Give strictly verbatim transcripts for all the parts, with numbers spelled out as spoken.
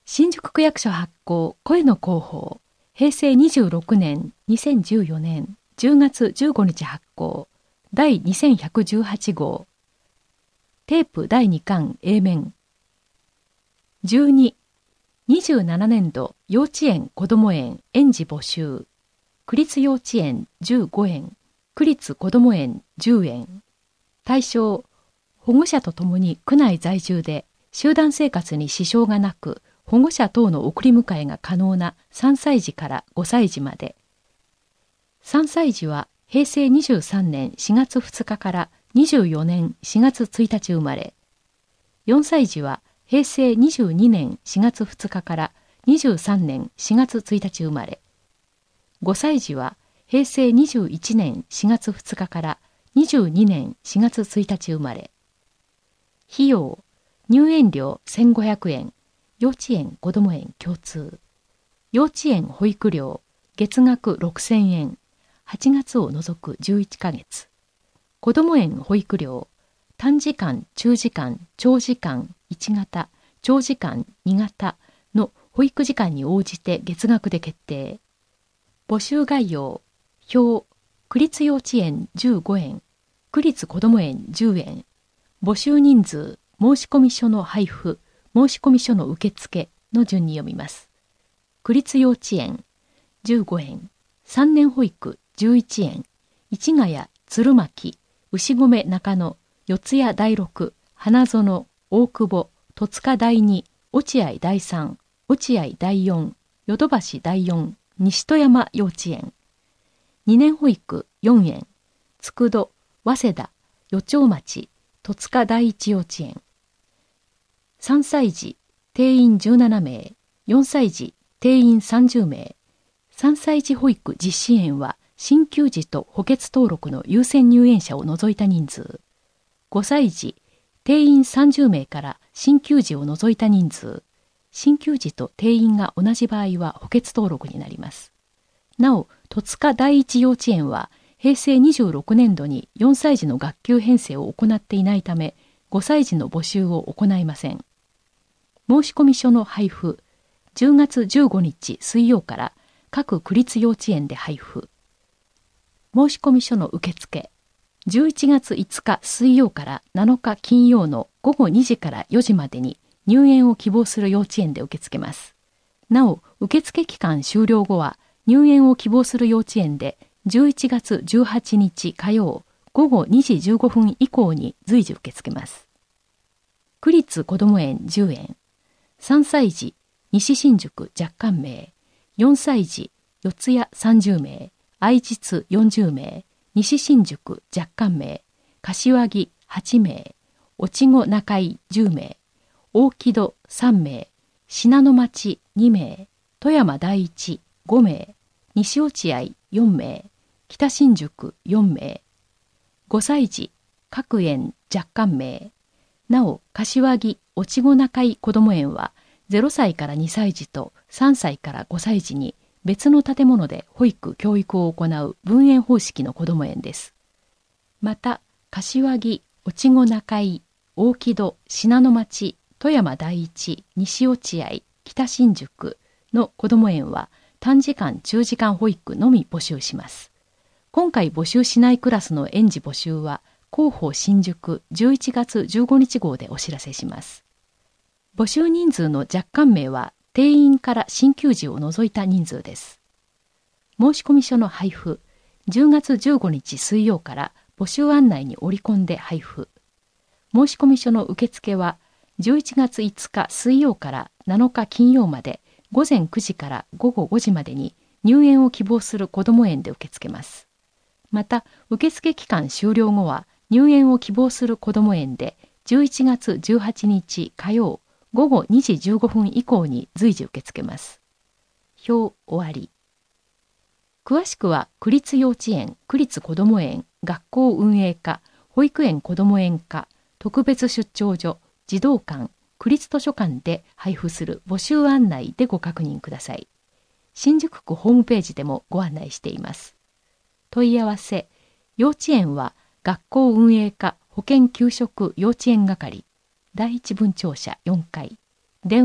新宿区役所発行声の広報、平成にじゅうろくねんにせんじゅうよねんじゅうがつじゅうごにち発行だいにせんひゃくじゅうはち号、テープだいにかん A 面。じゅうに、にじゅうななねんど幼稚園こども園園児募集、区立幼稚園じゅうごえん、区立こども園じゅうえん。対象、保護者とともに区内在住で集団生活に支障がなく、保護者等の送り迎えが可能なさんさいじからごさいじまで。さんさいじは平成にじゅうさんねんしがつふつかからにじゅうよねんしがつついたち生まれ。よんさいじは平成にじゅうにねんしがつふつかからにじゅうさんねんしがつついたち生まれ。ごさいじは平成にじゅういちねんしがつふつかからにじゅうにねんしがつついたち生まれ。費用、入園料せんごひゃくえん、幼稚園こども園共通。幼稚園保育料、月額ろくせんえん、はちがつを除くじゅういっかげつ。こども園保育料、短時間、中時間、長時間いち型、長時間に型の保育時間に応じて月額で決定。募集概要、表、区立幼稚園じゅうごえん、区立こども園じゅうえん。募集人数、申込書の配布、申込書の受付の順に読みます。区立幼稚園じゅうごえん、さんねん保育じゅういちえん、市ヶ谷、鶴巻、牛込中野、四谷第六、花園、大久保、戸塚第二、落合第三、落合第四、ヨドバシ第四、西戸山幼稚園。にねん保育よんえん、佃、早稲田、余町町、戸塚第一幼稚園。さんさいじ、定員じゅうななめい、よんさいじ、定員さんじゅうめい。さんさいじ保育実施園は、新休児と補欠登録の優先入園者を除いた人数。ごさいじ、定員さんじゅうめいから新休児を除いた人数。新休児と定員が同じ場合は補欠登録になります。なお、戸塚第一幼稚園は、平成にじゅうろくねんどによんさいじの学級編成を行っていないため、ごさいじの募集を行いません。申込書の配布、じゅうがつじゅうごにち水曜から各区立幼稚園で配布。申込書の受付、じゅういちがついつか水曜からなのか金曜のごごにじからよじまでに入園を希望する幼稚園で受け付けます。なお、受付期間終了後は入園を希望する幼稚園でじゅういちがつじゅうはちにち火曜ごごにじじゅうごふん以降に随時受け付けます。区立こども園じゅうえん、さんさいじ西新宿若干名、よんさいじ四谷さんじゅうめい、愛実よんじゅうめい、西新宿若干名、柏木はちめい、越後中井じゅうめい、大木戸さんめい、信濃町にめい、富山第一ごめい、西落合よんめい、北新宿よんめい。ごさいじ各園若干名。なお、柏木越後中井こども園はゼロさいからにさいじとさんさいからごさいじに別の建物で保育・教育を行う分園方式のこども園です。また、柏木、越後中井、大木戸、信濃町、富山第一、西落合、北新宿のこども園は短時間・中時間保育のみ募集します。今回募集しないクラスの園児募集は広報新宿じゅういちがつじゅうごにち号でお知らせします。募集人数の若干名は定員から新休児を除いた人数です。申込書の配布、じゅうがつじゅうごにち水曜から募集案内に折り込んで配布。申込書の受付はじゅういちがついつか水曜からなのか金曜までごぜんくじからごごごじまでに入園を希望するこども園で受け付けます。また、受付期間終了後は入園を希望するこども園でじゅういちがつじゅうはちにち火曜ごごにじじゅうごふん以降に随時受け付けます。表終わり。詳しくは区立幼稚園、区立こども園、学校運営課、保育園こども園課、特別出張所、児童館、区立図書館で配布する募集案内でご確認ください。新宿区ホームページでもご案内しています。問い合わせ、幼稚園は学校運営課保健給食幼稚園係、第一分庁舎よんかい、電話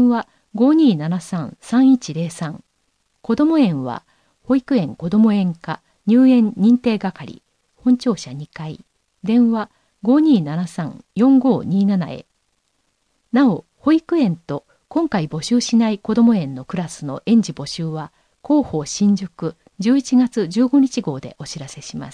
ごにーななさん さんいちゼロさん。こども園は保育園こども園課入園認定係、本庁舎にかい、電話ごにーななさん よんごにーななへ。なお、保育園と今回募集しないこども園のクラスの園児募集は広報新宿じゅういちがつじゅうごにち号でお知らせします。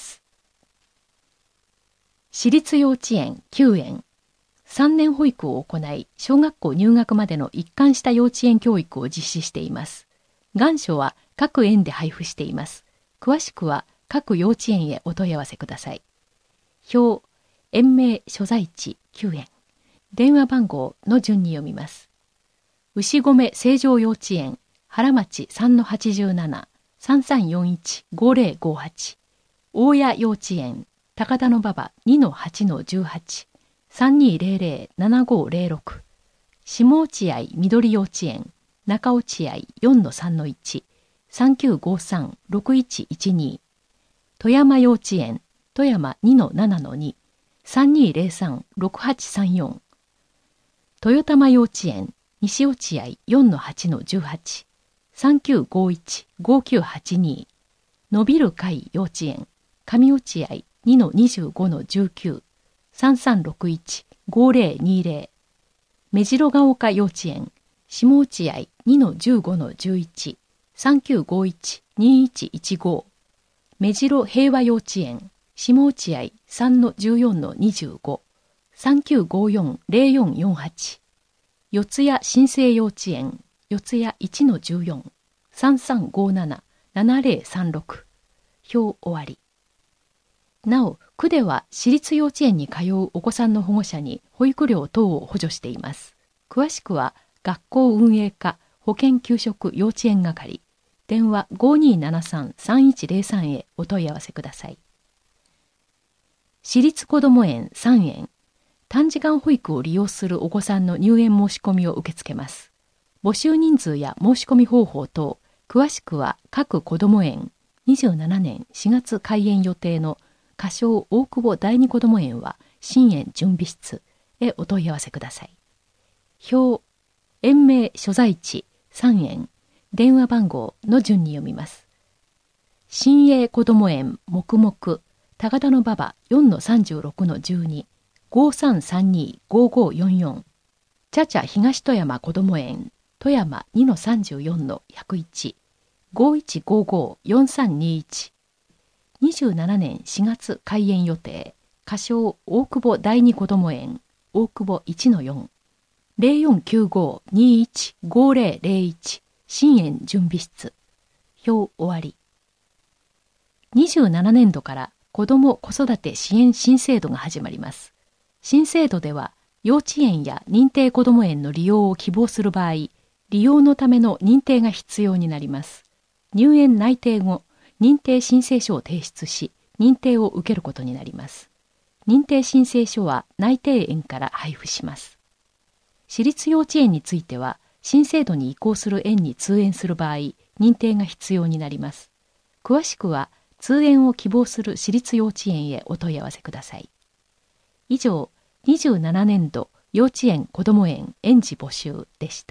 私立幼稚園きゅうえん。さんねん保育を行い、小学校入学までの一貫した幼稚園教育を実施しています。願書は各園で配布しています。詳しくは各幼稚園へお問い合わせください。表、園名所在地きゅうえん。電話番号の順に読みます。牛込成城幼稚園、原町 さんのはちじゅうなな さんさんよんいち ごぜろごはち。大谷幼稚園、高田馬場 にのはちのじゅうはち。さんにーぜろぜろ ななごぜろろく。下落合緑幼稚園、中落合 よんのさんのいち。さんきゅうごさん ろくいちいちに。富山幼稚園、富山 にのななのに。さんにーぜろさん ろくはちさんよん。豊玉幼稚園、西落合 よんのはちのじゅうはち。さんきゅうごいち ごきゅうはちに。伸びる会幼稚園、上落合 にのにじゅうごのじゅうきゅう。さんさんろくいち ごぜろにぜろ。目白が丘幼稚園、下落合 にのじゅうごのじゅういち。さんきゅうごいち にいちいちご。目白平和幼稚園、下落合 さんのじゅうよんのにじゅうご。さんきゅうごよん ぜろよんよんはち。四谷新生幼稚園、四谷 いちのじゅうよん。さんさんごなな ななぜろさんろく。表終わり。なお、区では私立幼稚園に通うお子さんの保護者に保育料等を補助しています。詳しくは学校運営課保健給食幼稚園係、電話 ごにーななさん さんいちゼロさん へお問い合わせください。私立こども園さんえん。短時間保育を利用するお子さんの入園申し込みを受け付けます。募集人数や申し込み方法等、詳しくは各こども園、にじゅうななねんしがつ開園予定の仮称大久保第二こども園は新園準備室へお問い合わせください。表、園名所在地さんえん、電話番号の順に読みます。新栄こども園黙々、高田馬場 よんのさんじゅうろくのじゅうに。ごさんさんに ごごよんよん。茶々東富山こども園、富山 にのさんじゅうよんのひゃくいち。ごいちごごよんさんにいち。にじゅうななねんしがつ開園予定、仮称大久保第二こども園、大久保 いちのよん。ぜろよんきゅうご にいち ごぜろぜろいち。新園準備室。表終わり。にじゅうななねんどから子ども子育て支援新制度が始まります。新制度では、幼稚園や認定こども園の利用を希望する場合、利用のための認定が必要になります。入園内定後、認定申請書を提出し、認定を受けることになります。認定申請書は内定園から配布します。私立幼稚園については、新制度に移行する園に通園する場合、認定が必要になります。詳しくは、通園を希望する私立幼稚園へお問い合わせください。以上、にじゅうななねんど幼稚園こども園園児募集でした。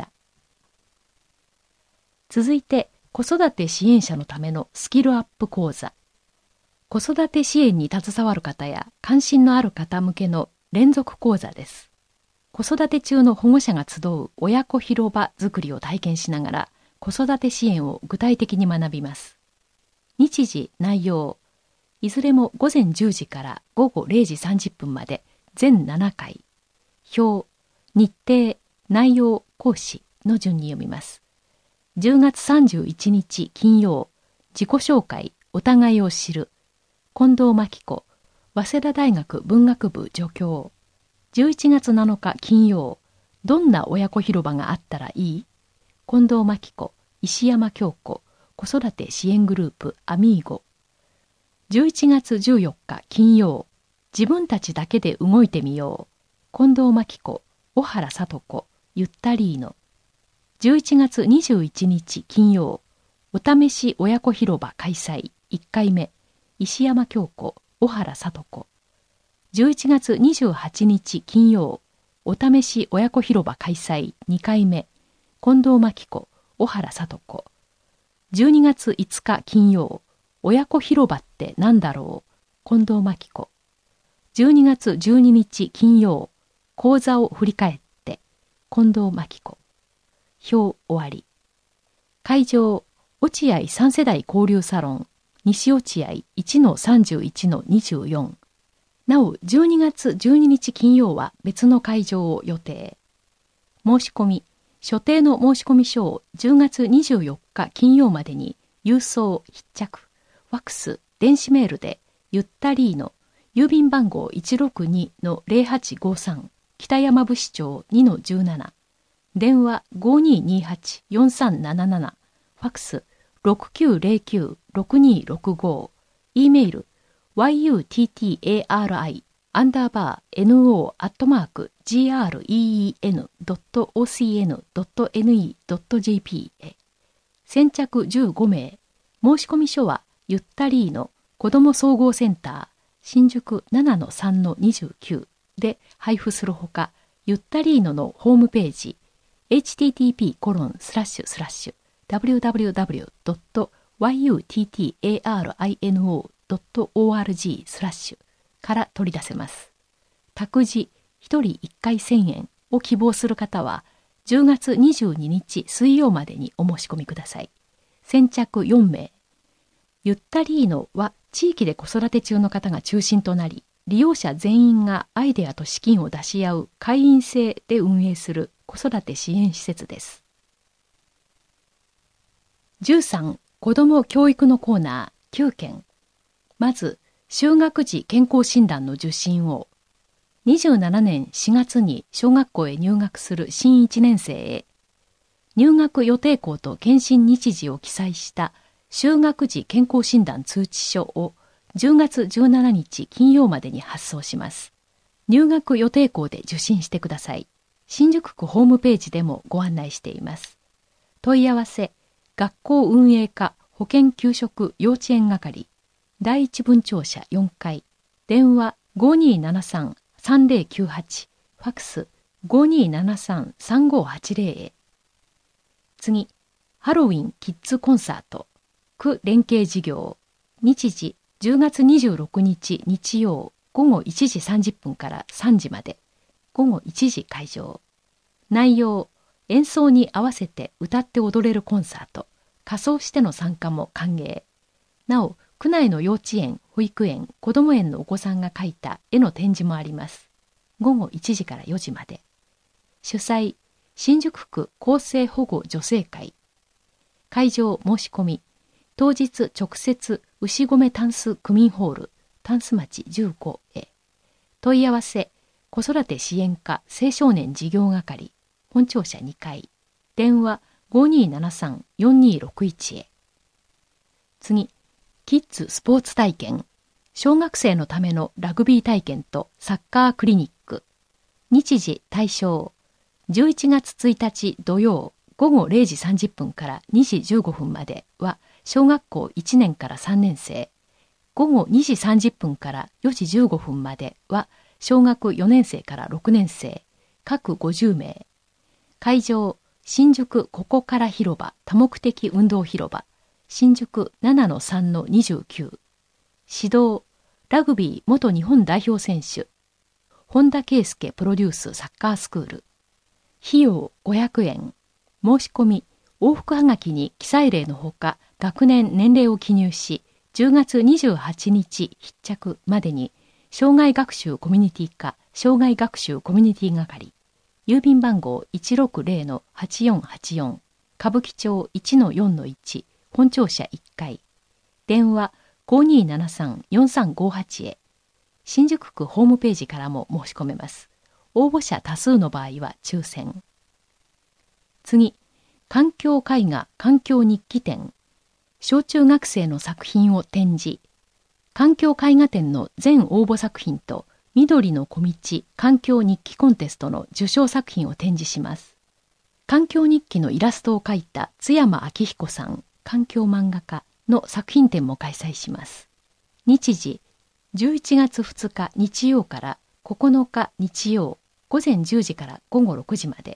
続いて、子育て支援者のためのスキルアップ講座。子育て支援に携わる方や関心のある方向けの連続講座です。子育て中の保護者が集う親子広場づくりを体験しながら子育て支援を具体的に学びます。日時、内容、いずれもごぜんじゅうじからごごれいじさんじゅっぷんまで全ななかい。表、日程、内容、講師の順に読みます。じゅうがつさんじゅういちにち金曜、自己紹介、お互いを知る。近藤真希子、早稲田大学文学部助教。じゅういちがつなのか金曜、どんな親子広場があったらいい？近藤真希子、石山京子、子育て支援グループアミーゴ。じゅういちがつじゅうよっか金曜、自分たちだけで動いてみよう。近藤真希子、小原聡子、ゆったりーの。じゅういちがつにじゅういちにち金曜、お試し親子広場開催いっかいめ、石山京子、小原聡子。じゅういちがつにじゅうはちにち金曜、お試し親子広場開催にかいめ、 近藤真希子、小原聡子。じゅうにがついつか金曜、親子広場ってなんだろう、近藤真希子。じゅうにがつじゅうににち金曜、講座を振り返って、近藤真希子。表終わり。会場、落合三世代交流サロン、西落合 いちのさんじゅういちのにじゅうよん。なお、じゅうにがつじゅうににち金曜は別の会場を予定。申し込み、所定の申込書をじゅうがつにじゅうよっか金曜までに郵送必着、ファックス、電子メールでゆったりーの郵便番号 いちろくにのゼロはちごさん 北山部市町 にのじゅうなな、電話 ごにーにーはちよんさんなななな、ファックス ろくきゅうゼロきゅうろくにーろくご、E メール ユッタリ アンダーバー ノ アットマーク グレン ドット オーシーエヌ ドット エヌイー ドット ジェーピー へ。先着じゅうごめい。申込書はゆったりーの子ども総合センター新宿 ななのさんのにじゅうきゅう で配布するほか、ゆったりーののホームページ エイチティーティーピーコロンスラッシュスラッシュダブリューダブリューダブリュー ドット ユッタリ ドット オーアールジー スラッシュから取り出せます。託児ひとりいっかいせんえんを希望する方はじゅうがつにじゅうににち水曜までにお申し込みください。先着よんめい。ゆったりーのは地域で子育て中の方が中心となり、利用者全員がアイデアと資金を出し合う会員制で運営する子育て支援施設です。じゅうさん、子ども教育のコーナーきゅうけん。まず、就学時健康診断の受診を、にじゅうななねんしがつに小学校へ入学する新いちねんせいへ、入学予定校と検診日時を記載した就学時健康診断通知書をじゅうがつじゅうしちにち金曜までに発送します。入学予定校で受診してください。新宿区ホームページでもご案内しています。問い合わせ、学校運営課保健給食幼稚園係、第一分庁舎よんかい、電話 ごにーななさんさんぜろきゅうはち、ファックス ごにーななさんさんごはちぜろ へ。次、ハロウィンキッズコンサート、区連携事業、日時じゅうがつにじゅうろくにち日曜ごごいちじさんじゅっぷんからさんじまで、ごごいちじ会場。内容、演奏に合わせて歌って踊れるコンサート、仮装しての参加も歓迎。なお、区内の幼稚園、保育園、子ども園のお子さんが描いた絵の展示もあります。ごごいちじからよじまで。主催、新宿区厚生保護女性会。会場申し込み、当日直接牛込タンス区民ホール、タンス町じゅうごへ。問い合わせ、子育て支援課青少年事業係、本庁舎にかい、電話 ごにーななさんよんにーろくいち へ。次、キッズスポーツ体験、小学生のためのラグビー体験とサッカークリニック。日時対象、じゅういちがつついたち土曜ごごれいじさんじゅっぷんからにじじゅうごふんまでは小学校いちねんからさんねんせい、ごごにじさんじゅっぷんからよじじゅうごふんまでは小学よねんせいからろくねんせい、各ごじゅうめい。会場、新宿ここから広場多目的運動広場、新宿 ななのさんのにじゅうきゅう。指導、ラグビー元日本代表選手、本田圭佑プロデュースサッカースクール。費用ごひゃくえん。申し込み、往復はがきに記載例のほか、学年、年齢を記入し、じゅうがつにじゅうはちにち必着までに、障害学習コミュニティ課、障害学習コミュニティ係、郵便番号 いちろくぜろのはちよんはちよん、歌舞伎町 いちのよんのいち、本庁舎いっかい、電話 ごにーななさんよんさんごはち へ。新宿区ホームページからも申し込めます。応募者多数の場合は抽選。次、環境絵画環境日記展。小中学生の作品を展示。環境絵画展の全応募作品と緑の小道環境日記コンテストの受賞作品を展示します。環境日記のイラストを描いた津山明彦さん、環境漫画家の作品展も開催します。日時、じゅういちがつふつか日曜からここのか日曜、午前じゅうじから午後ろくじまで、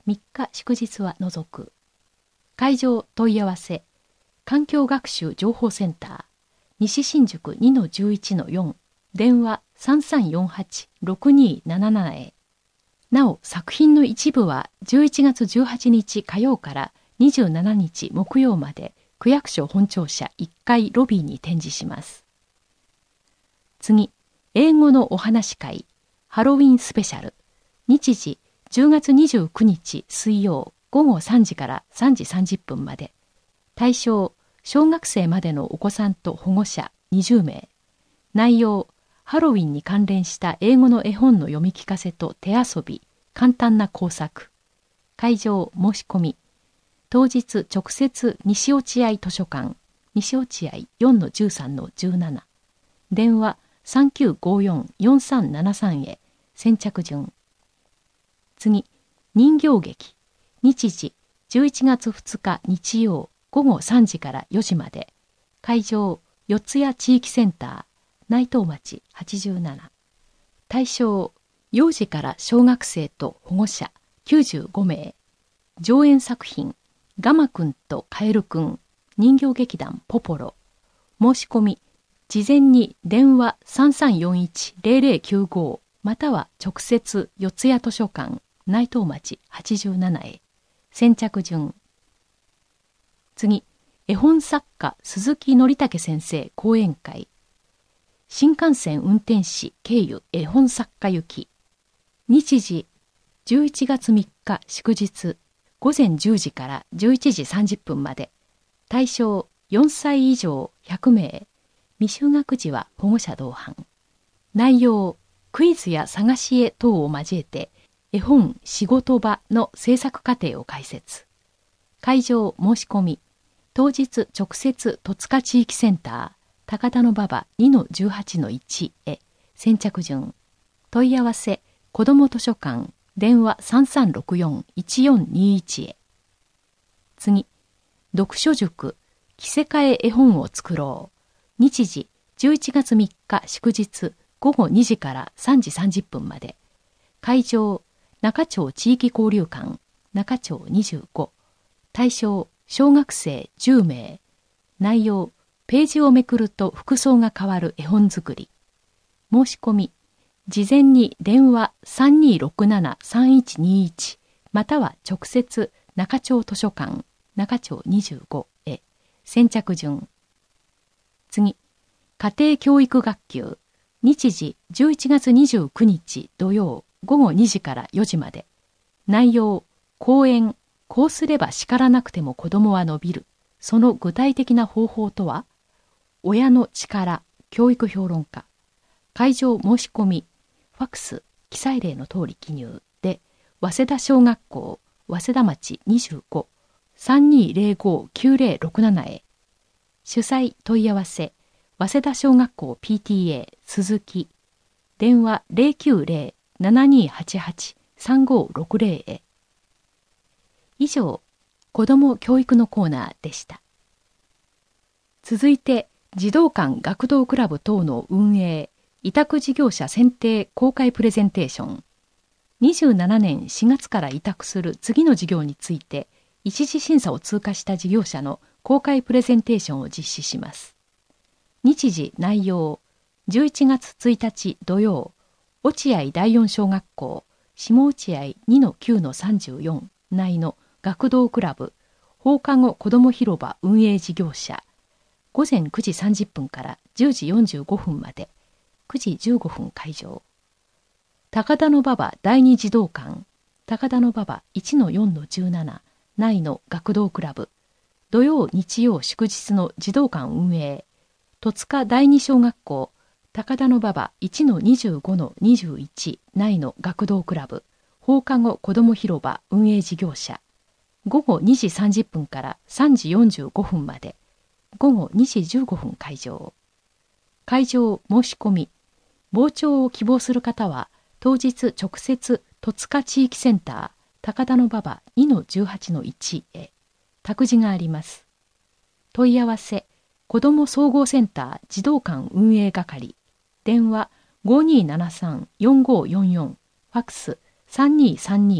みっか祝日は除く。会場問い合わせ。環境学習情報センター。西新宿 にのじゅういちのよん。電話 さんさんよんはちろくにーななな へ。なお、作品の一部はじゅういちがつじゅうはちにち火曜からにじゅうしちにち木曜まで区役所本庁舎いっかいロビーに展示します。次、英語のお話会、ハロウィンスペシャル。日時、じゅうがつにじゅうくにち水曜ごごさんじからさんじさんじゅっぷんまで。対象、小学生までのお子さんと保護者にじゅうめい。内容、ハロウィンに関連した英語の絵本の読み聞かせと手遊び、簡単な工作。会場申し込み。当日直接西落合図書館、西落合 よんのじゅうさんのじゅうなな。電話さんきゅうごよんよんさんななさんへ。先着順。次、人形劇。日時じゅういちがつふつか日曜ごごさんじからよじまで。会場四谷地域センター。内藤町はちじゅうなな。対象、幼児から小学生と保護者きゅうじゅうごめい。上演作品、ガマくんとカエルくん、人形劇団ポポロ。申し込み、事前に電話 さんさんよんいちゼロゼロきゅうご または直接四谷図書館、内藤町はちじゅうななへ。先着順。次、絵本作家鈴木のりたけ先生講演会。新幹線運転士経由絵本作家行き。日時じゅういちがつみっか祝日ごぜんじゅうじからじゅういちじさんじゅっぷんまで。対象よんさい以上ひゃくめい。未就学児は保護者同伴。内容、クイズや探し絵等を交えて絵本仕事場の制作過程を解説。会場申し込み。当日直接戸塚地域センター高田馬場 にのじゅうはちのいち へ。先着順。問い合わせ子ども図書館電話さんさんろくよんいちよんにいちへ。次、読書塾着せ替え絵本を作ろう。日時じゅういちがつみっか祝日ごごにじからさんじさんじゅっぷんまで。会場中町地域交流館中町にじゅうご。対象小学生じゅうめい。内容、ページをめくると服装が変わる絵本作り。申し込み、事前に電話 さんにーろくななさんいちにいち または直接中町図書館中町にじゅうごへ。先着順。次、家庭教育学級。日時じゅういちがつにじゅうくにち土曜ごごにじからよじまで。内容、講演、こうすれば叱らなくても子供は伸びる。その具体的な方法とは？親の力、教育評論家。会場申し込み、ファックス、記載例の通り記入で、早稲田小学校、早稲田町にじゅうご、さんにーぜろごきゅうぜろろくななへ。主催問い合わせ、早稲田小学校 ピーティーエー 鈴木。電話ゼロきゅうゼロ ななにーはちはち さんごろくゼロへ。以上、子ども教育のコーナーでした。続いて、児童館学童クラブ等の運営、委託事業者選定公開プレゼンテーション。にじゅうななねんしがつから委託する次の事業について、一次審査を通過した事業者の公開プレゼンテーションを実施します。日時内容、じゅういちがつついたち土曜、落合だいよん小学校、下落合 にのきゅうのさんじゅうよん 内の学童クラブ、放課後子ども広場運営事業者、ごぜんくじさんじゅっぷんからじゅうじよんじゅうごふんまで、くじじゅうごふん会場。高田馬場第二児童館、高田馬場 いちのよんのじゅうなな 内の学童クラブ、土曜日曜祝日の児童館運営、戸塚第二小学校、高田馬場 いちのにじゅうごのにじゅういち 内の学童クラブ、放課後子ども広場運営事業者、ごごにじさんじゅっぷんからさんじよんじゅうごふんまで、ごごにじじゅうごふん会場。会場申し込み、傍聴を希望する方は、当日直接戸塚地域センター高田馬場 にのじゅうはちのいち へ。託児があります。問い合わせ、子ども総合センター児童館運営係。電話ごにーななさんよんごよんよん、ファックスさんにーさんにー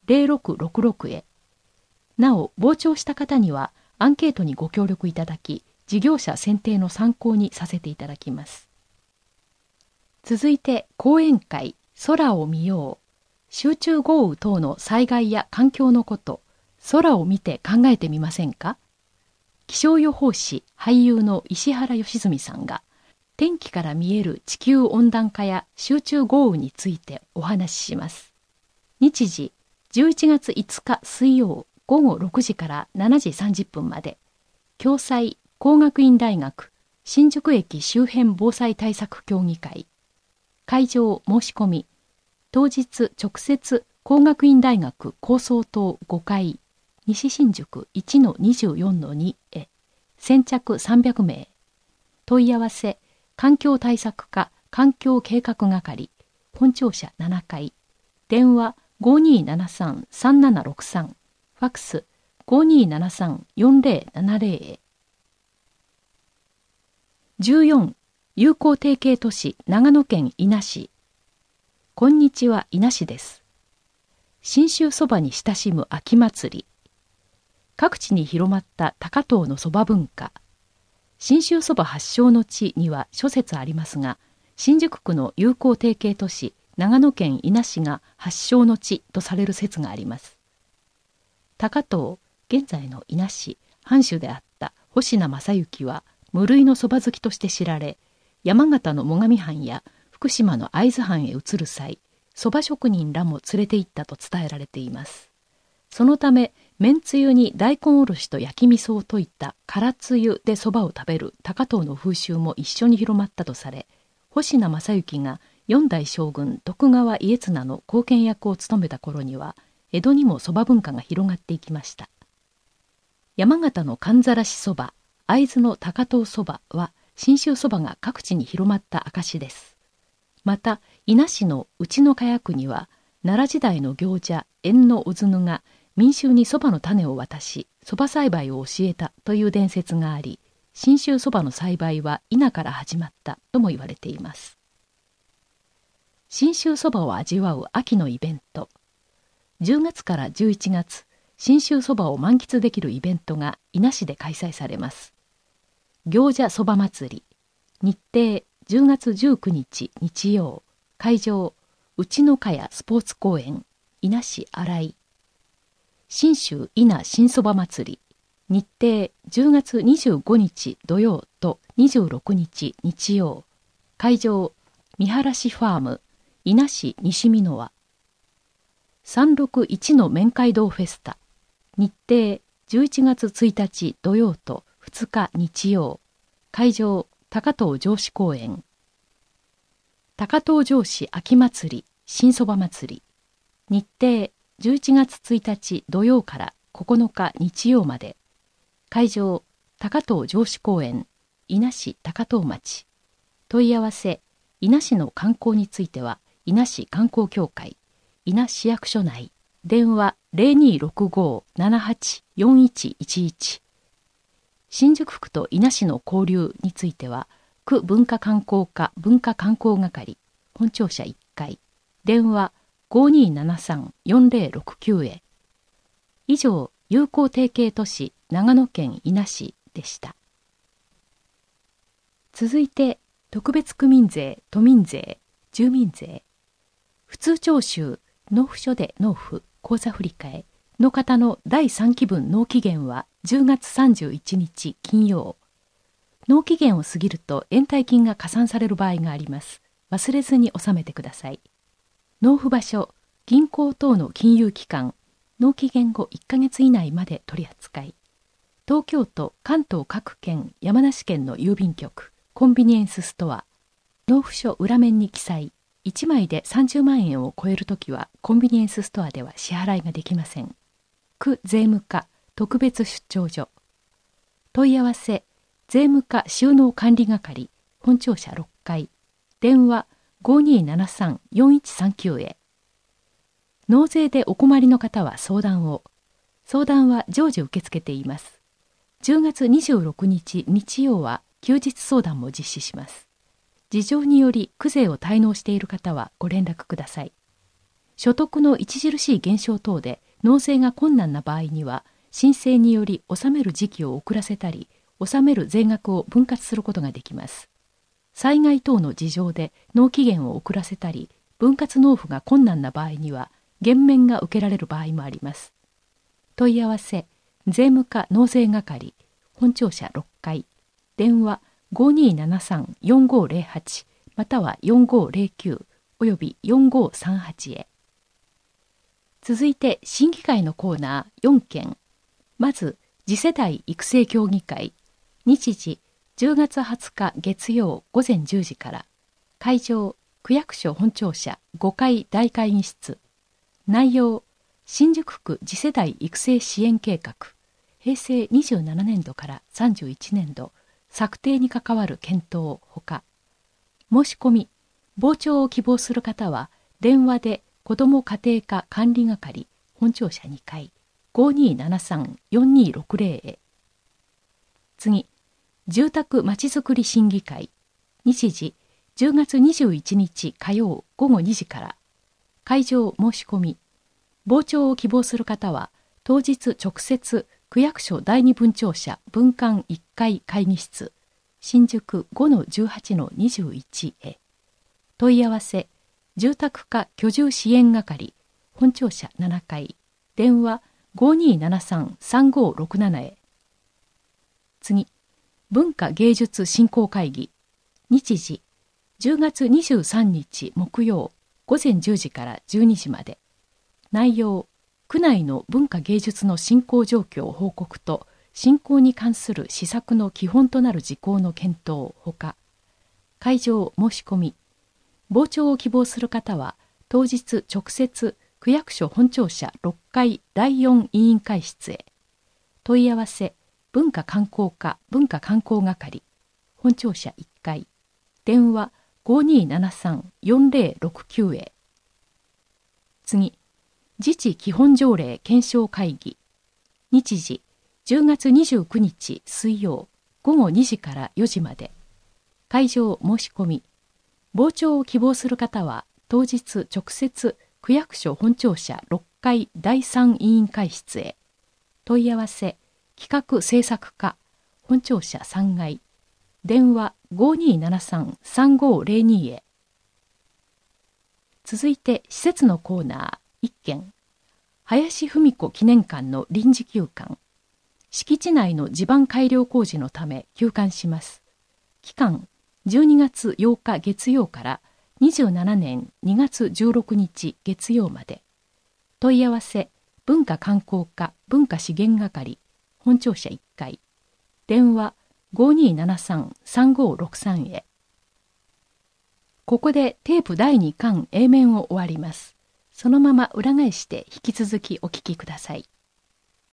ゼロろくろくろくへ。なお、傍聴した方にはアンケートにご協力いただき、事業者選定の参考にさせていただきます。続いて、講演会、空を見よう。集中豪雨等の災害や環境のこと、空を見て考えてみませんか？気象予報士、俳優の石原良純さんが、天気から見える地球温暖化や集中豪雨についてお話しします。日時、じゅういちがついつか水曜ごごろくじからしちじさんじゅっぷんまで、共済工学院大学新宿駅周辺防災対策協議会。会場申し込み、当日直接工学院大学高層棟ごかい、西新宿 いちのにじゅうよんのに へ、先着さんびゃくめい。問い合わせ、環境対策課環境計画係、本庁舎ななかい、電話 ごにーななさんさんななろくさん、ファックス ごにーななさんよんぜろななぜろ へ。じゅうよん、友好提携都市長野県伊那市。こんにちは、伊那市です。信州そばに親しむ秋祭り。各地に広まった高遠のそば文化。信州そば発祥の地には諸説ありますが、新宿区の友好提携都市長野県伊那市が発祥の地とされる説があります。高遠、現在の伊那市藩主であった星名正幸は無類のそば好きとして知られ、山形の最上藩や福島の会津藩へ移る際、そば職人らも連れて行ったと伝えられています。そのため、麺つゆに大根おろしと焼き味噌を溶いた辛つゆでそばを食べる高遠の風習も一緒に広まったとされ、星名正幸が四代将軍徳川家綱の後見役を務めた頃には、江戸にもそば文化が広がっていきました。山形の寒ざらしそば、会津の高遠そばは、信州そばが各地に広まった証です。また、伊那市の内野茅区には、奈良時代の行者縁の小津が民衆にそばの種を渡し、そば栽培を教えたという伝説があり、信州そばの栽培は伊那から始まったとも言われています。信州そばを味わう秋のイベント。じゅうがつからじゅういちがつ、信州そばを満喫できるイベントが伊那市で開催されます。行者そば祭り。日程じゅうがつじゅうくにち日曜。会場内野茅スポーツ公園伊那市新井。信州伊那新そば祭り。日程じゅうがつにじゅうごにち土曜とにじゅうろくにち日曜。会場三原市ファーム伊那市西美濃和。さんろくいちの面会堂フェスタ。日程じゅういちがつついたち土曜とふつか日曜。会場高遠城址公園。高遠城址秋祭り新そば祭り。日程じゅういちがつついたち土曜からここのか日曜まで。会場高遠城址公園伊那市高遠町。問い合わせ伊那市の観光については伊那市観光協会伊那市役所内。電話 ゼロにーろくごーななはちよんいちいちいち。新宿区と伊那市の交流については、区文化観光課文化観光係、本庁舎いっかい、電話 ごにーななさんよんぜろろくきゅう へ。以上、友好提携都市長野県伊那市でした。続いて、特別区民税、都民税、住民税。普通徴収、納付書で納付、口座振替の方のだいさんきぶん納期限はじゅうがつさんじゅういちにち金曜。納期限を過ぎると延滞金が加算される場合があります。忘れずに納めてください。納付場所、銀行等の金融機関、納期限後いっかげつ以内まで取り扱い。東京都、関東各県、山梨県の郵便局、コンビニエンスストア。納付書裏面に記載。いちまいでさんじゅうまんえんを超えるときはコンビニエンスストアでは支払いができません。区税務課特別出張所。問い合わせ税務課収納管理係本庁舎ろっかい。電話 ごにーななさんよんいちさんきゅう へ。納税でお困りの方は相談を。相談は常時受け付けています。じゅうがつにじゅうろくにち日曜は休日相談も実施します。事情により区税を滞納している方はご連絡ください。 所得の著しい減少等で納税が困難な場合には、申請により納める時期を遅らせたり、納める税額を分割することができます。災害等の事情で納期限を遅らせたり、分割納付が困難な場合には、減免が受けられる場合もあります。問い合わせ、税務課納税係、本庁舎ろっかい、電話 ごにーななさんよんごーぜろはち またはよんごーぜろきゅうおよびよんごーさんはちへ。続いて審議会のコーナーよんけん。まず次世代育成協議会、日時じゅうがつはつか月曜午前じゅうじから、会場区役所本庁舎ごかい大会議室、内容新宿区次世代育成支援計画、へいせいにじゅうななねんどからさんじゅういちねんど策定に関わる検討ほか、申し込み傍聴を希望する方は電話で子ども家庭科管理係本庁舎にかい ごにーななさんよんにーろくぜろ へ。次、住宅まちづくり審議会、日時じゅうがつにじゅういちにち火曜ごごにじから、会場申し込み傍聴を希望する方は当日直接区役所だいに分庁舎分館いっかい会議室新宿 ごのじゅうはちのにじゅういち へ。問い合わせ住宅課居住支援係本庁舎ななかい、電話 ごにーななさんさんごーろくなな へ。次、文化芸術振興会議、日時じゅうがつにじゅうさんにち木曜午前じゅうじからじゅうにじまで。内容、区内の文化芸術の振興状況報告と振興に関する施策の基本となる事項の検討ほか、会場申し込み傍聴を希望する方は当日直接区役所本庁舎ろっかいだいよん委員会室へ。問い合わせ文化観光課文化観光係本庁舎いっかい、電話 ごにーななさんよんぜろろくきゅう へ。次、自治基本条例検証会議、日時じゅうがつにじゅうくにち水曜ごごにじからよじまで。会場申し込み傍聴を希望する方は当日直接区役所本庁舎ろっかいだいさん委員会室へ。問い合わせ企画制作課本庁舎さんがい、電話 ごにーななさんさんごーぜろに へ。続いて施設のコーナーいっけん。林芙美子記念館の臨時休館、敷地内の地盤改良工事のため休館します。期間じゅうにがつようか月曜からにじゅうななねんにがつじゅうろくにち月曜まで。問い合わせ文化観光課文化資源係本庁舎いっかい、電話 ごにーななさんさんごーろくさん へ。ここでテープだいにかん A 面を終わります。そのまま裏返して引き続きお聞きください。